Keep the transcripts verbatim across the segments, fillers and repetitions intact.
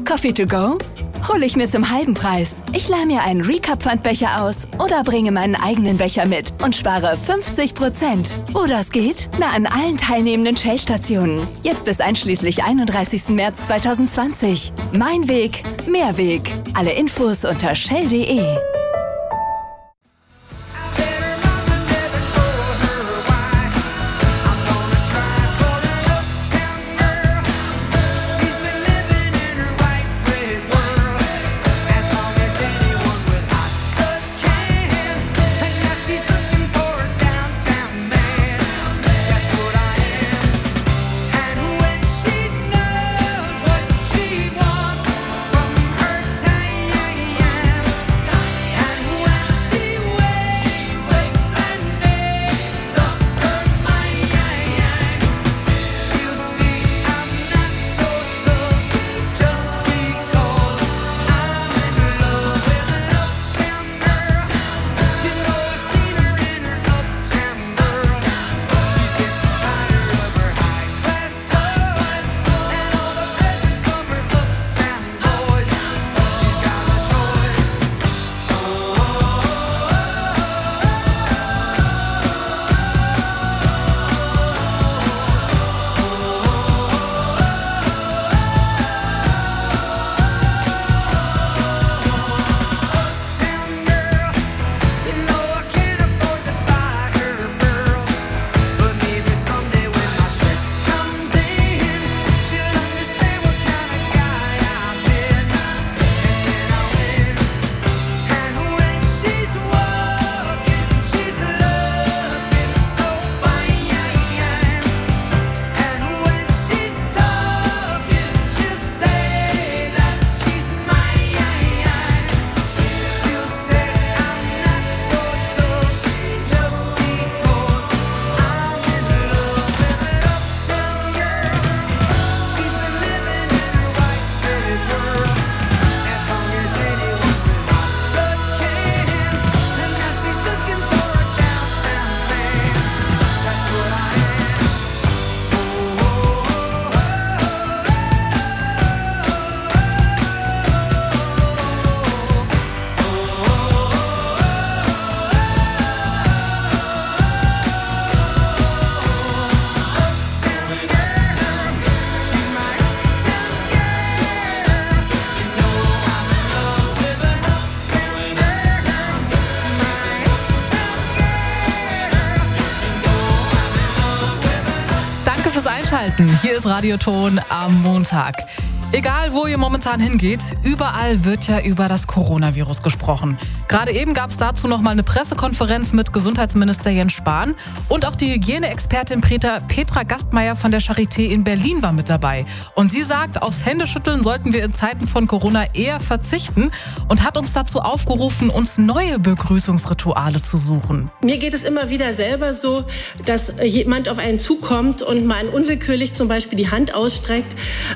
Coffee to go? Hole ich mir zum halben Preis. Ich leih mir einen Recap-Pfandbecher aus oder bringe meinen eigenen Becher mit und spare fünfzig Prozent. Oder es geht? Na, an allen teilnehmenden Shell-Stationen. Jetzt bis einschließlich einunddreißigsten März zweitausendzwanzig. Mein Weg, mehr Weg. Alle Infos unter shell punkt de. Hier ist Radioton am Montag. Egal, wo ihr momentan hingeht, überall wird ja über das Coronavirus gesprochen. Gerade eben gab es dazu noch mal eine Pressekonferenz mit Gesundheitsminister Jens Spahn und auch die Hygieneexpertin Petra, Petra Gastmeier von der Charité in Berlin war mit dabei. Und sie sagt, aufs Händeschütteln sollten wir in Zeiten von Corona eher verzichten und hat uns dazu aufgerufen, uns neue Begrüßungsrituale zu suchen. Mir geht es immer wieder selber so, dass jemand auf einen zukommt und man unwillkürlich zum Beispiel die Hand ausstreckt.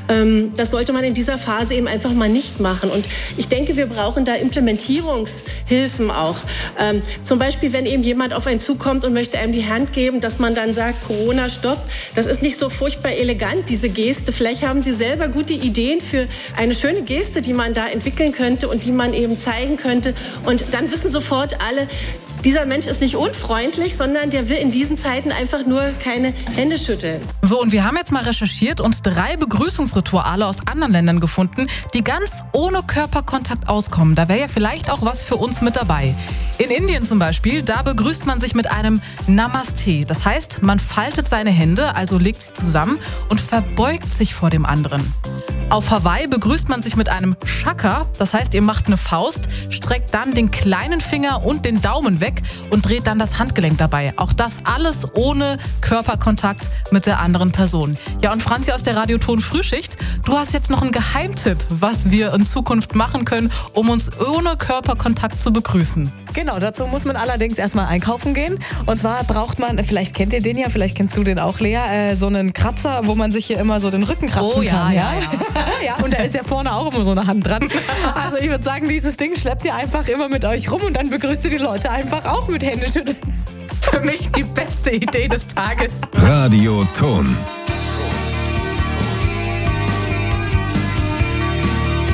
Das sollte man in dieser Phase eben einfach mal nicht machen. Und ich denke, wir brauchen da Implementierungshilfen auch. Ähm, zum Beispiel, wenn eben jemand auf einen zukommt und möchte einem die Hand geben, dass man dann sagt, Corona, stopp. Das ist nicht so furchtbar elegant, diese Geste. Vielleicht haben Sie selber gute Ideen für eine schöne Geste, die man da entwickeln könnte und die man eben zeigen könnte. Und dann wissen sofort alle, dieser Mensch ist nicht unfreundlich, sondern der will in diesen Zeiten einfach nur keine Hände schütteln. So, und wir haben jetzt mal recherchiert und drei Begrüßungsrituale aus anderen Ländern gefunden, die ganz ohne Körperkontakt auskommen. Da wäre ja vielleicht auch was für uns mit dabei. In Indien zum Beispiel, da begrüßt man sich mit einem Namaste. Das heißt, man faltet seine Hände, also legt sie zusammen und verbeugt sich vor dem anderen. Auf Hawaii begrüßt man sich mit einem Shaka, das heißt, ihr macht eine Faust, streckt dann den kleinen Finger und den Daumen weg und dreht dann das Handgelenk dabei. Auch das alles ohne Körperkontakt mit der anderen Person. Ja, und Franzi aus der Radioton Frühschicht, du hast jetzt noch einen Geheimtipp, was wir in Zukunft machen können, um uns ohne Körperkontakt zu begrüßen. Genau, dazu muss man allerdings erstmal einkaufen gehen. Und zwar braucht man, vielleicht kennt ihr den ja, vielleicht kennst du den auch, Lea, äh, so einen Kratzer, wo man sich hier immer so den Rücken kratzen oh, ja, kann. Ja, ja. Ja, und da ist ja vorne auch immer so eine Hand dran. Also ich würde sagen, dieses Ding schleppt ihr einfach immer mit euch rum und dann begrüßt ihr die Leute einfach auch mit Händeschütteln. Für mich die beste Idee des Tages. Radioton.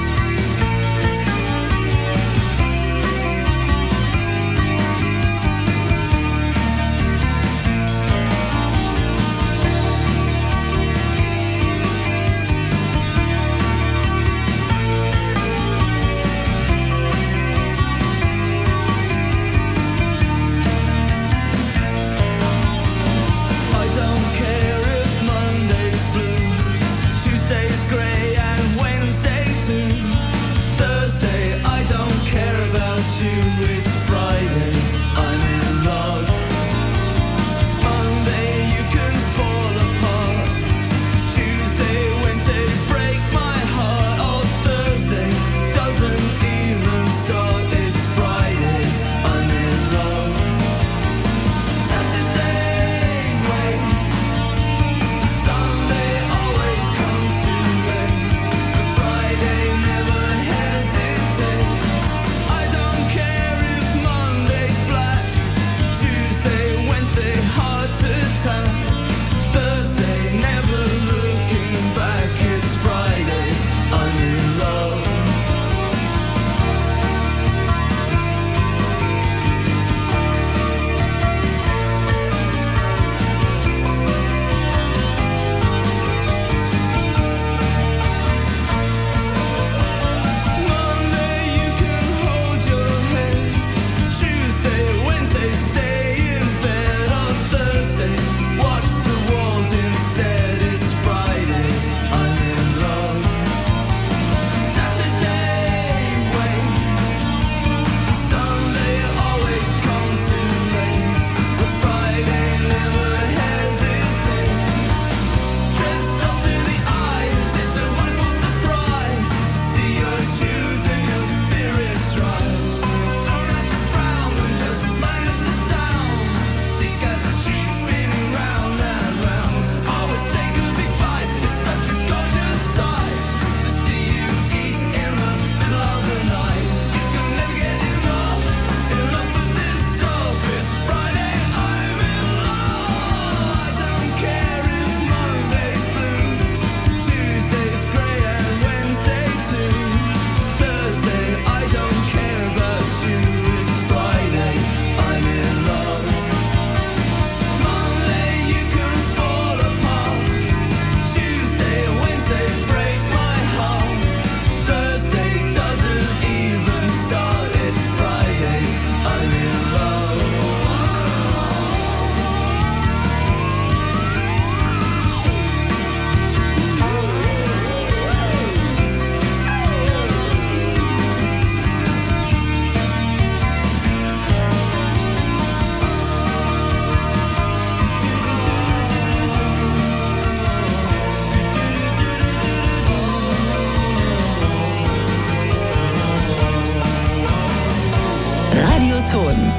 Radioton.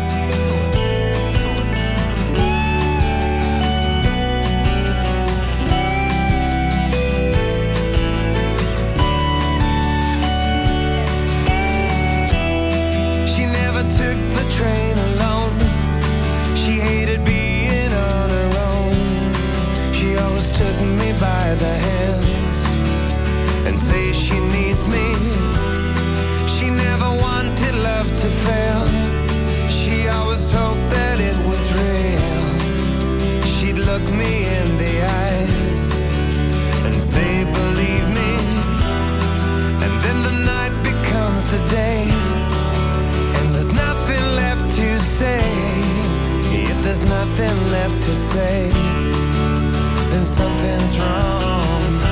She never took the train alone. She hated being on her own. She always took me by the hands and say she needs me. She never wanted love to fail. She always hoped that it was real. She'd look me in the eyes and say, believe me. And then the night becomes the day, and there's nothing left to say. If there's nothing left to say, then something's wrong.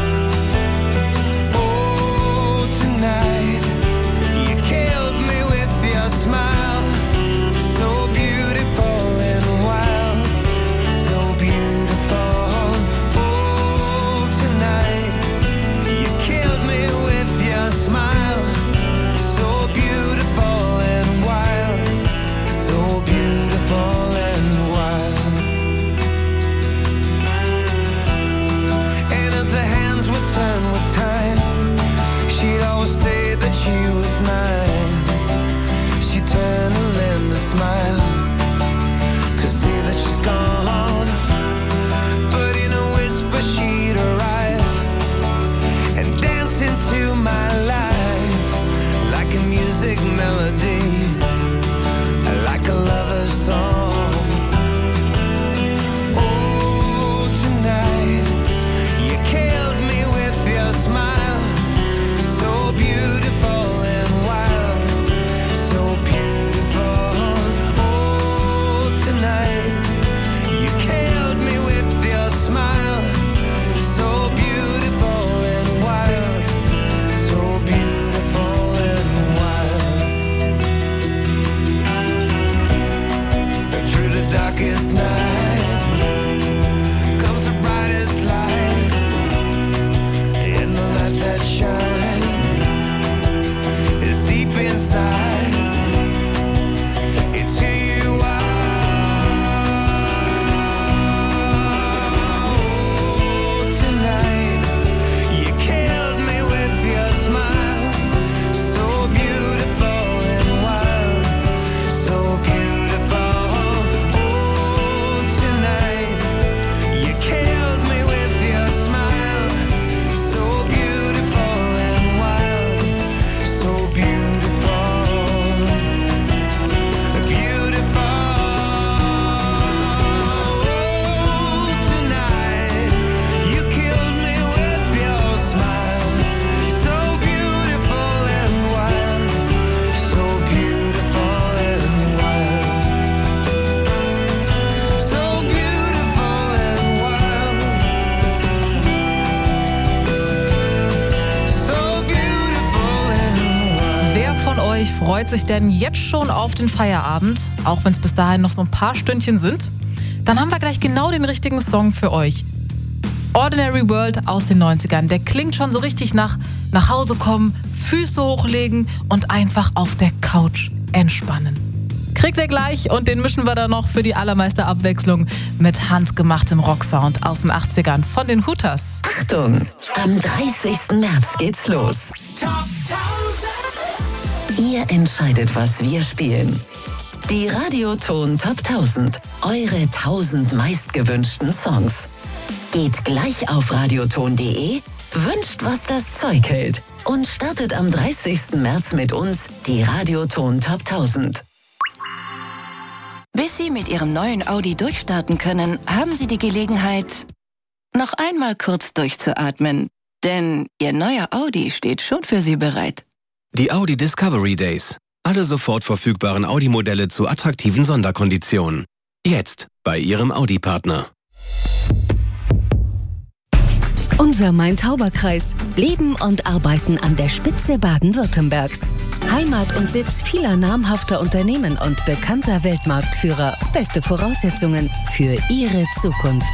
Oh, tonight you killed me with your smile, so beautiful and wild, so beautiful. Oh, tonight you killed me with your smile, so beautiful and wild, so beautiful and wild. And as the hands would turn with time, she'd always say that she was mine. She'd turn and lend a smile to see that she's gone. But in a whisper she'd arrive and dance into my life like a music melody, like a lover's song. Oh, tonight you killed me with your smile, so beautiful and wild, so beautiful. Oh, tonight you killed me with your smile, so beautiful and wild, so beautiful and wild. Through the darkest night comes the brightest light, and the light that shines is deep inside. It's who you are. Oh, tonight you killed me with your smile, so beautiful and wild, so beautiful. Oh, tonight you killed me with your smile, so beautiful and wild, so beautiful, beautiful. Oh, tonight you killed me with your smile, so beautiful and wild, so beautiful and wild, so beautiful and wild, so beautiful and wild. Wer von euch freut sich denn jetzt schon auf den Feierabend, auch wenn es bis dahin noch so ein paar Stündchen sind? Dann haben wir gleich genau den richtigen Song für euch. Ordinary World aus den neunzigern. Der klingt schon so richtig nach nach Hause kommen, Füße hochlegen und einfach auf der Couch entspannen. Kriegt ihr gleich, und den mischen wir dann noch für die allermeiste Abwechslung mit handgemachtem Rocksound aus den achtzigern von den Hooters. Achtung, am dreißigsten März geht's los. Ihr entscheidet, was wir spielen. Die Radioton Top tausend, eure tausend meistgewünschten Songs. Geht gleich auf radioton punkt de Wünscht, was das Zeug hält und startet am dreißigsten März mit uns die Radioton Top tausend. Bis Sie mit Ihrem neuen Audi durchstarten können, haben Sie die Gelegenheit, noch einmal kurz durchzuatmen. Denn Ihr neuer Audi steht schon für Sie bereit. Die Audi Discovery Days. Alle sofort verfügbaren Audi-Modelle zu attraktiven Sonderkonditionen. Jetzt bei Ihrem Audi-Partner. Unser Main-Tauber-Kreis. Leben und arbeiten an der Spitze Baden-Württembergs. Heimat und Sitz vieler namhafter Unternehmen und bekannter Weltmarktführer. Beste Voraussetzungen für Ihre Zukunft.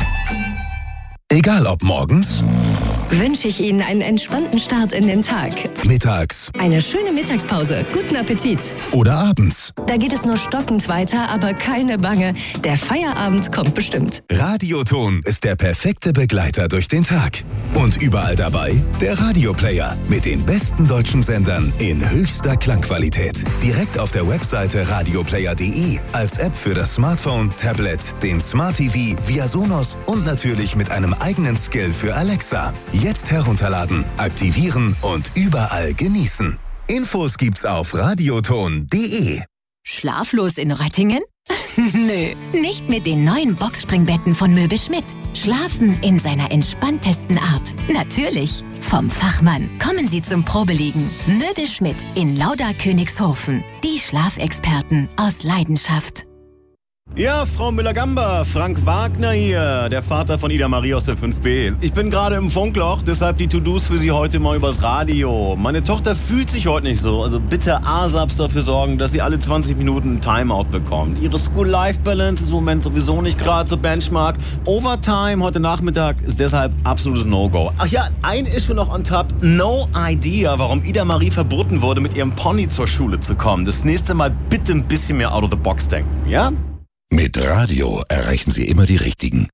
Egal ob morgens, Wünsche ich Ihnen einen entspannten Start in den Tag. mittags Eine schöne Mittagspause. Guten Appetit. oder abends. Da geht es nur stockend weiter, aber keine Bange. Der Feierabend kommt bestimmt. Radioton ist der perfekte Begleiter durch den Tag. Und überall dabei der Radioplayer mit den besten deutschen Sendern in höchster Klangqualität. Direkt auf der Webseite radioplayer punkt de, als App für das Smartphone, Tablet, den Smart T V, via Sonos und natürlich mit einem eigenen Skill für Alexa. Jetzt herunterladen, aktivieren und überall genießen. Infos gibt's auf radioton punkt de. Schlaflos in Röttingen? Nö, nicht mit den neuen Boxspringbetten von Möbel Schmidt. Schlafen in seiner entspanntesten Art. Natürlich, vom Fachmann. Kommen Sie zum Probeliegen. Möbel Schmidt in Lauda-Königshofen. Die Schlafexperten aus Leidenschaft. Ja, Frau Müller-Gamba, Frank Wagner hier, der Vater von Ida Marie aus der fünf B. Ich bin gerade im Funkloch, deshalb die To-Dos für Sie heute mal übers Radio. Meine Tochter fühlt sich heute nicht so, also bitte ASAPs dafür sorgen, dass sie alle zwanzig Minuten ein Timeout bekommt. Ihre School-Life-Balance ist im Moment sowieso nicht gerade so Benchmark. Overtime heute Nachmittag ist deshalb absolutes No-Go. Ach ja, ein Issue noch on top. No idea, warum Ida Marie verboten wurde, mit ihrem Pony zur Schule zu kommen. Das nächste Mal bitte ein bisschen mehr out of the box denken, ja? Mit Radio erreichen Sie immer die Richtigen.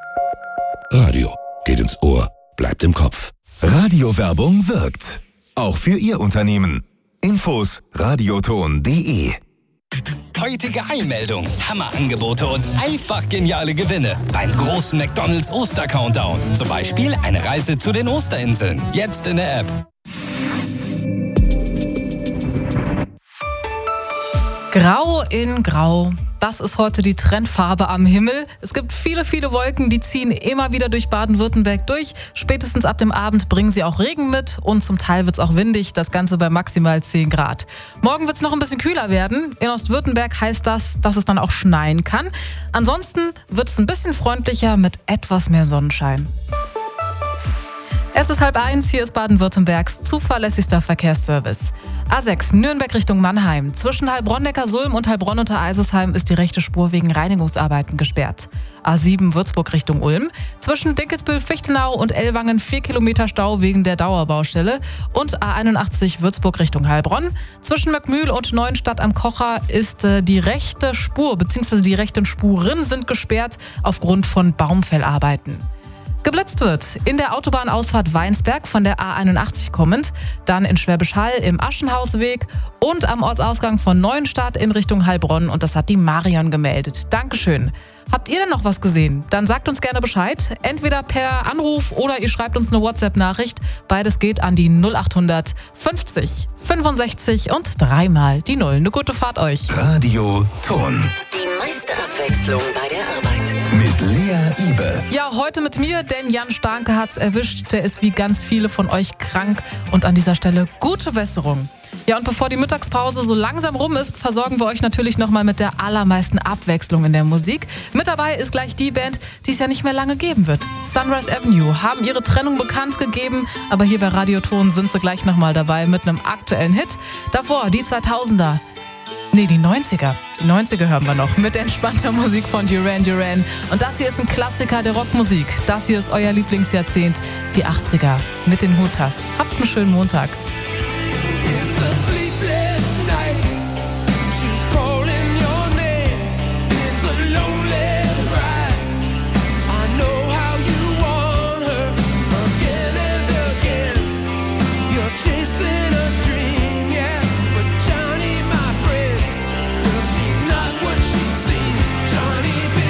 Radio geht ins Ohr, bleibt im Kopf. Radiowerbung wirkt. Auch für Ihr Unternehmen. Infos radioton punkt de. Heutige Einmeldung, Hammerangebote und einfach geniale Gewinne beim großen McDonald's Oster-Countdown. Zum Beispiel eine Reise zu den Osterinseln. Jetzt in der App. Grau in Grau. Das ist heute die Trendfarbe am Himmel. Es gibt viele, viele Wolken, die ziehen immer wieder durch Baden-Württemberg durch. Spätestens ab dem Abend bringen sie auch Regen mit und zum Teil wird es auch windig, das Ganze bei maximal zehn Grad. Morgen wird es noch ein bisschen kühler werden. In Ostwürttemberg heißt das, dass es dann auch schneien kann. Ansonsten wird es ein bisschen freundlicher mit etwas mehr Sonnenschein. Es ist halb eins, hier ist Baden-Württembergs zuverlässigster Verkehrsservice. A sechs Nürnberg Richtung Mannheim. Zwischen Heilbronn-Neckarsulm und Heilbronn unter Eisesheim ist die rechte Spur wegen Reinigungsarbeiten gesperrt. A sieben Würzburg Richtung Ulm. Zwischen Dinkelsbühl-Fichtenau und Ellwangen vier Kilometer Stau wegen der Dauerbaustelle. Und A einundachtzig Würzburg Richtung Heilbronn. Zwischen Möckmühl und Neuenstadt am Kocher ist äh, die rechte Spur bzw. die rechten Spuren sind gesperrt aufgrund von Baumfellarbeiten. Geblitzt wird in der Autobahnausfahrt Weinsberg von der A einundachtzig kommend, dann in Schwäbisch Hall im Aschenhausweg und am Ortsausgang von Neuenstadt in Richtung Heilbronn und das hat die Marion gemeldet. Dankeschön. Habt ihr denn noch was gesehen? Dann sagt uns gerne Bescheid, entweder per Anruf oder ihr schreibt uns eine WhatsApp-Nachricht. Beides geht an die null achthundert fünfzig fünfundsechzig und dreimal die Null. Eine gute Fahrt euch. Radio Ton. Die meiste Abwechslung bei der Arbeit. Mit Lea Ibe. Ja, heute mit mir, denn Jan Starke hat's erwischt. Der ist wie ganz viele von euch krank und an dieser Stelle gute Besserung. Ja, und bevor die Mittagspause so langsam rum ist, versorgen wir euch natürlich nochmal mit der allermeisten Abwechslung in der Musik. Mit dabei ist gleich die Band, die es ja nicht mehr lange geben wird. Sunrise Avenue haben ihre Trennung bekannt gegeben, aber hier bei Radioton sind sie gleich nochmal dabei mit einem aktuellen Hit. Davor die zweitausender. Nee, die neunziger. Die neunziger hören wir noch mit entspannter Musik von Duran Duran. Und das hier ist ein Klassiker der Rockmusik. Das hier ist euer Lieblingsjahrzehnt, die achtziger mit den Hutas. Habt einen schönen Montag.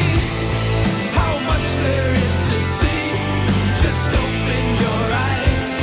Just open your eyes.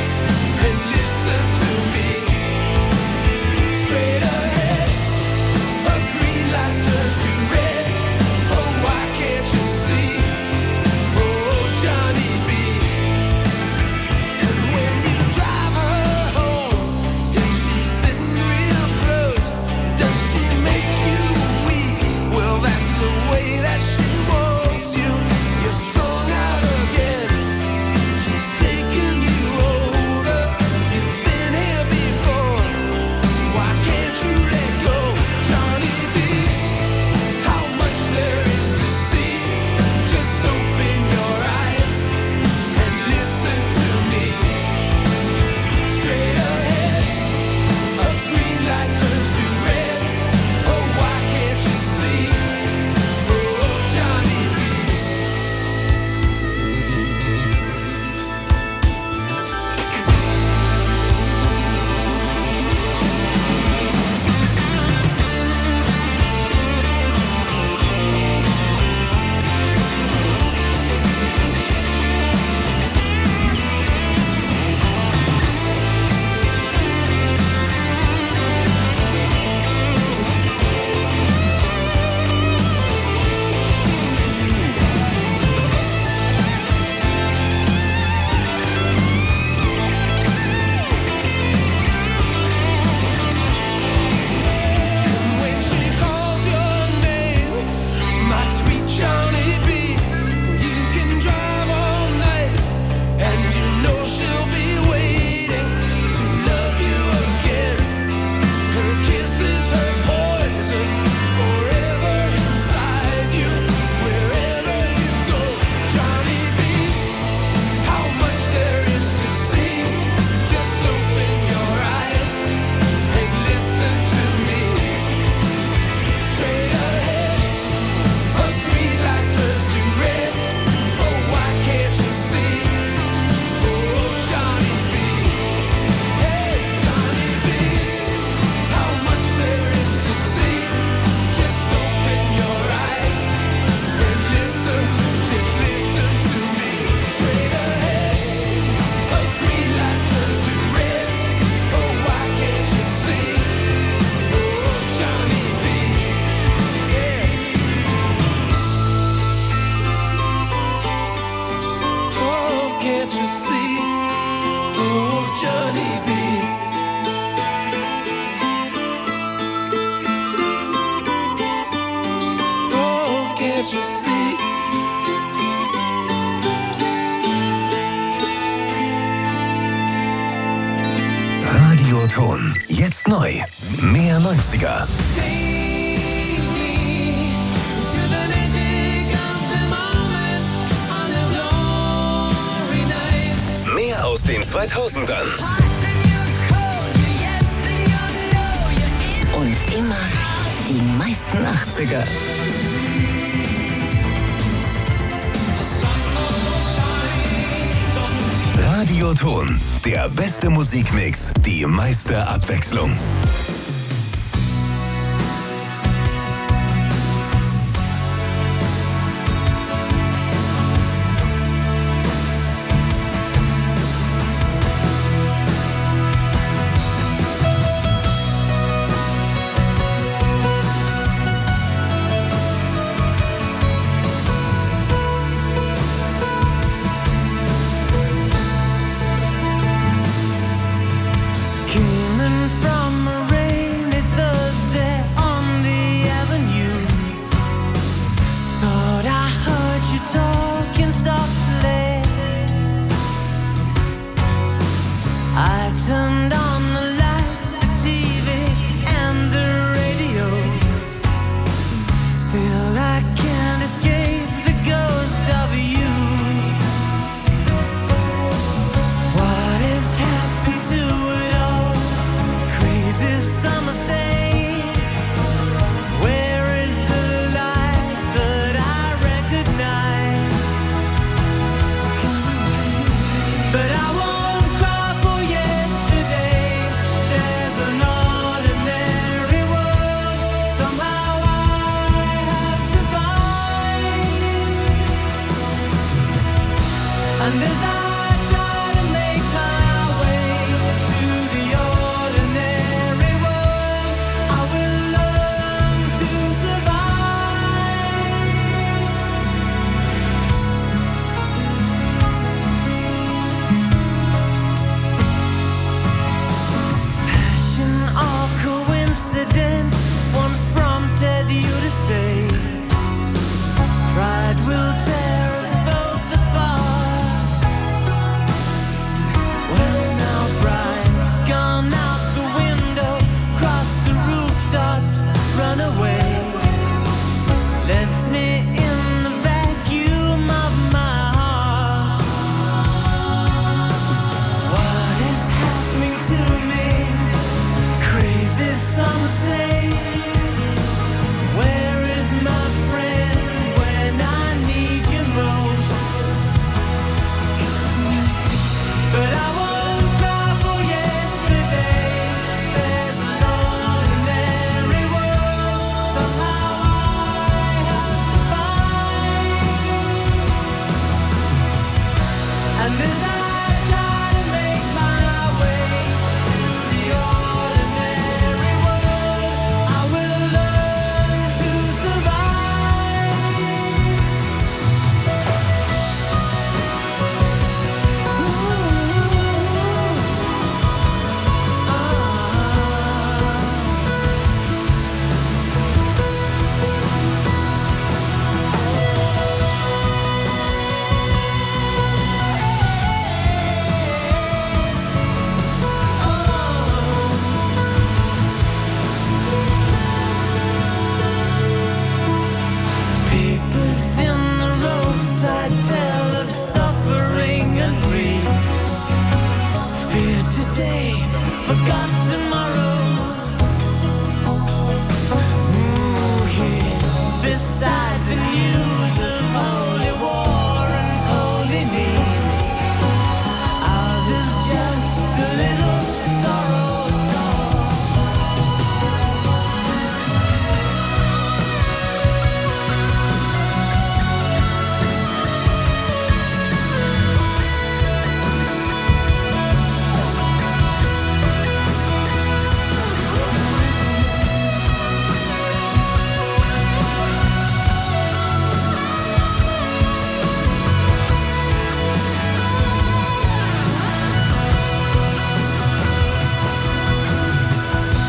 Radioton. Jetzt neu. Mehr neunziger. Mehr aus den zweitausendern. Und immer die meisten achtziger. Radioton. Der beste Musikmix, die meiste Abwechslung. Once prompted you to stay.